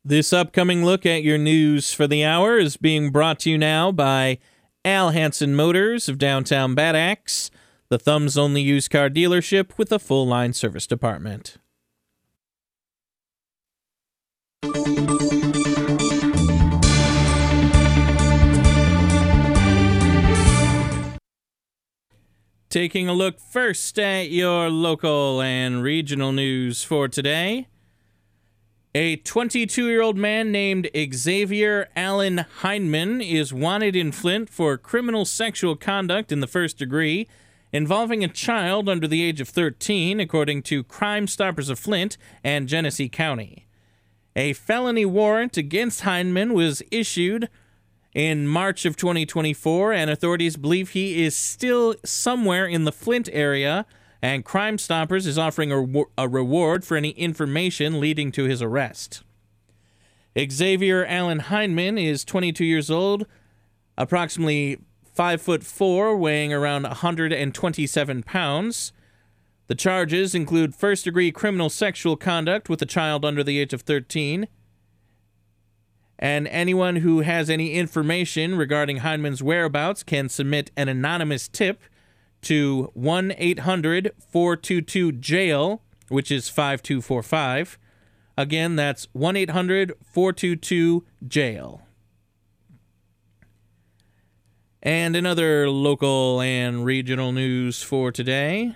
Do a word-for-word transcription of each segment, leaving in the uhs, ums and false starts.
This upcoming look at your news for the hour is being brought to you now by Al Hansen Motors of downtown Bad Axe, the Thumb's only used car dealership with a full-line service department. Taking a look first at your local and regional news for today. A twenty-two-year-old man named Xavier Allen Heineman is wanted in Flint for criminal sexual conduct in the first degree involving a child under the age of thirteen, according to Crime Stoppers of Flint and Genesee County. A felony warrant against Heineman was issued in March of twenty twenty-four, and authorities believe he is still somewhere in the Flint area, and Crime Stoppers is offering a, a reward for any information leading to his arrest. Xavier Allen Heineman is twenty-two years old, approximately five foot four, weighing around one hundred twenty-seven pounds. The charges include first-degree criminal sexual conduct with a child under the age of thirteen, and anyone who has any information regarding Heineman's whereabouts can submit an anonymous tip to one eight hundred four two two jail, which is five two four five. Again, that's one eight hundred four two two jail. And another local and regional news for today.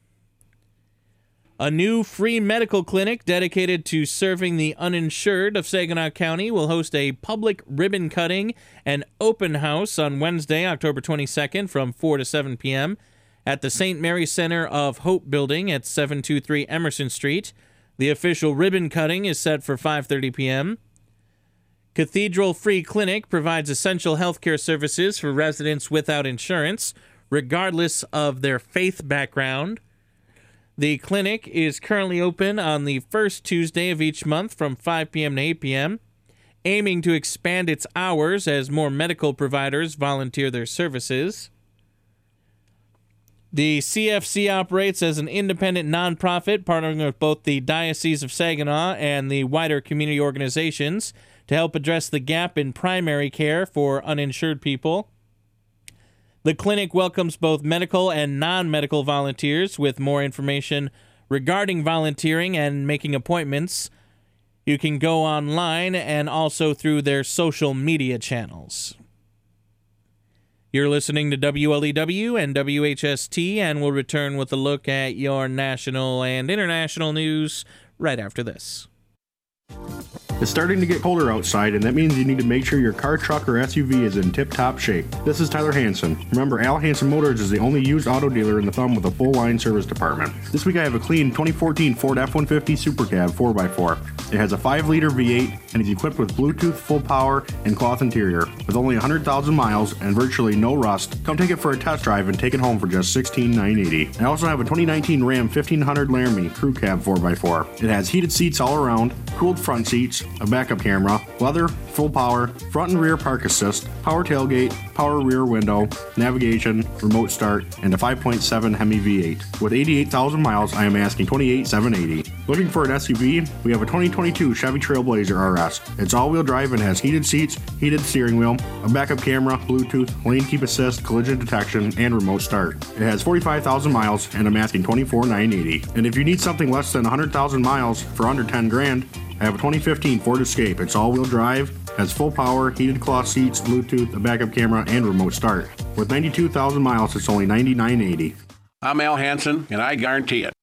A new free medical clinic dedicated to serving the uninsured of Saginaw County will host a public ribbon cutting and open house on Wednesday, October twenty-second from four to seven p.m. at the Saint Mary Center of Hope Building at seven two three Emerson Street. The official ribbon cutting is set for five thirty p.m. Cathedral Free Clinic provides essential healthcare services for residents without insurance, regardless of their faith background. The clinic is currently open on the first Tuesday of each month from five p.m. to eight p.m., aiming to expand its hours as more medical providers volunteer their services. The C F C operates as an independent nonprofit, partnering with both the Diocese of Saginaw and the wider community organizations to help address the gap in primary care for uninsured people. The clinic welcomes both medical and non-medical volunteers. With more information regarding volunteering and making appointments, you can go online and also through their social media channels. You're listening to W L E W and W H S T, and we'll return with a look at your national and international news right after this. It's starting to get colder outside, and that means you need to make sure your car, truck, or S U V is in tip-top shape. This is Tyler Hansen. Remember, Al Hansen Motors is the only used auto dealer in the Thumb with a full-line service department. This week I have a clean twenty fourteen Ford F one fifty Super Cab four by four. It has a five liter V eight and is equipped with Bluetooth, full power, and cloth interior. With only one hundred thousand miles and virtually no rust, come take it for a test drive and take it home for just sixteen thousand nine hundred eighty dollars. I also have a twenty nineteen Ram fifteen hundred Laramie Crew Cab four by four. It has heated seats all around, cooled front seats, a backup camera, leather, full power, front and rear park assist, power tailgate, power rear window, navigation, remote start, and a five point seven Hemi V eight. With eighty-eight thousand miles, I am asking twenty-eight thousand seven hundred eighty dollars. Looking for an S U V? We have a twenty twenty-two Chevy Trailblazer R S. It's all-wheel drive and has heated seats, heated steering wheel, a backup camera, Bluetooth, lane keep assist, collision detection, and remote start. It has forty-five thousand miles, and I'm asking twenty-four thousand nine hundred eighty dollars. And if you need something less than one hundred thousand miles for under ten grand, I have a twenty fifteen Ford Escape. It's all-wheel drive, has full power, heated cloth seats, Bluetooth, a backup camera, and remote start. With ninety-two thousand miles, it's only ninety-nine thousand eighty dollars. I'm Al Hansen, and I guarantee it.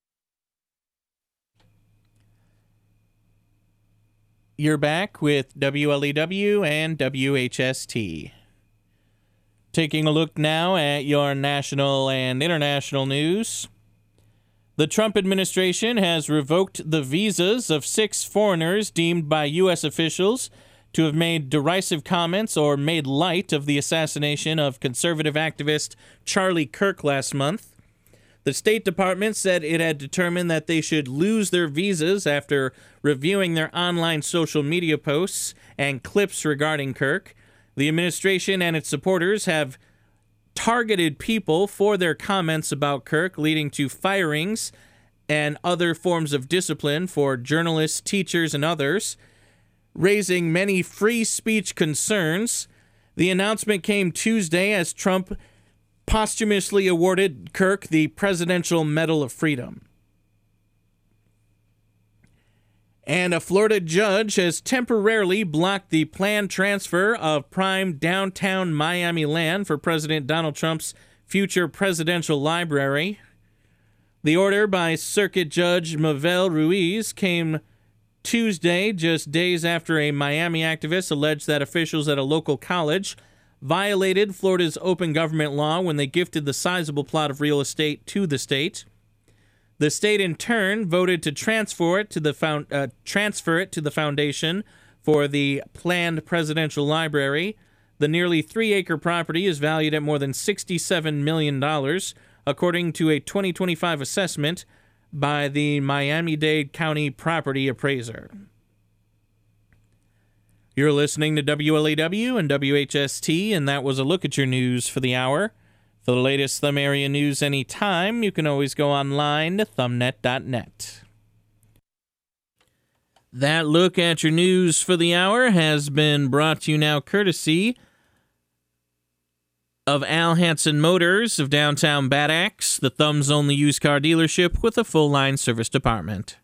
You're back with W L E W and W H S T. Taking a look now at your national and international news. The Trump administration has revoked the visas of six foreigners deemed by U S officials to have made derisive comments or made light of the assassination of conservative activist Charlie Kirk last month. The State Department said it had determined that they should lose their visas after reviewing their online social media posts and clips regarding Kirk. The administration and its supporters have targeted people for their comments about Kirk, leading to firings and other forms of discipline for journalists, teachers, and others. raising many free speech concerns. The announcement came Tuesday as Trump posthumously awarded Kirk the Presidential Medal of Freedom. And a Florida judge has temporarily blocked the planned transfer of prime downtown Miami land for President Donald Trump's future presidential library. The order by Circuit Judge Mavel Ruiz came Tuesday, just days after a Miami activist alleged that officials at a local college violated Florida's open government law when they gifted the sizable plot of real estate to the state. The state, in turn, voted to transfer it to the found, uh, transfer it to the foundation for the planned presidential library. The nearly three-acre property is valued at more than sixty-seven million dollars, according to a twenty twenty-five assessment by the Miami-Dade County property appraiser. You're listening to W L A W and W H S T, and that was a look at your news for the hour. For the latest Thumb area news anytime, you can always go online to thumbnet dot net. That look at your news for the hour has been brought to you now courtesy of Al Hansen Motors of downtown Bad Axe, the Thumb's only used car dealership with a full-line service department.